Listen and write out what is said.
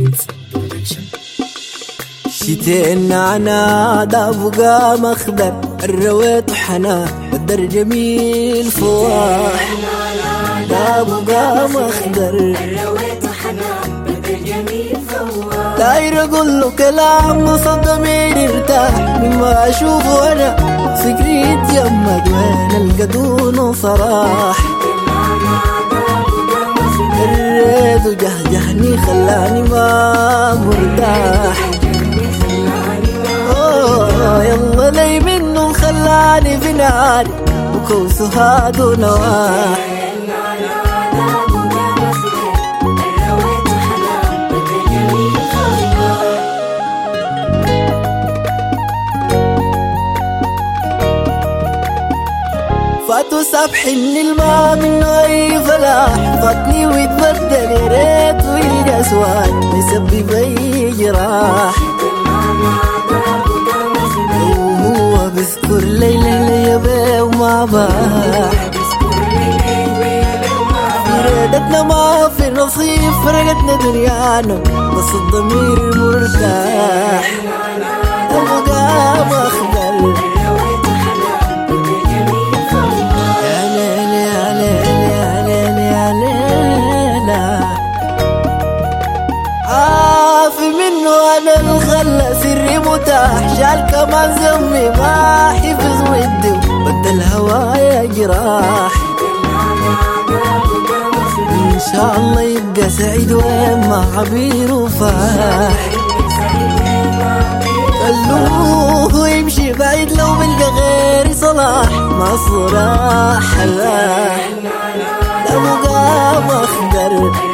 شتين نعناع ده بقى مخدر الرويت حنان بدر جميل فواح ده بقى مخدر داير اقول له كلام وسط ضميري ارتاح مما اشوفه انا فكري يتجمد وين القدون وصراح الريد وجهجهني خلاني ما مرتاح يلا لي منه خلاني في ناري وكوسه هادو نواح فاتو سابحني الماء منه اي فلاح فاتني ويتبدل يا ريت ويلقى اسواد يسبب اي جراح وهو بذكر ليلة ليبه وما باح فرقتنا ما في نصيب فرقتنا دنيانا بس الضمير مرتاح أبقى مخبر أنا الخلى سري متاح شال كمان زمي ما حفظ ودي بدل هوايا جراح إن شاء الله يبقى سعيد وين ما عبير وفاح خلوه يمشي بعيد لو بلقى غيري صلاح ما صراح لا أبقى مخدر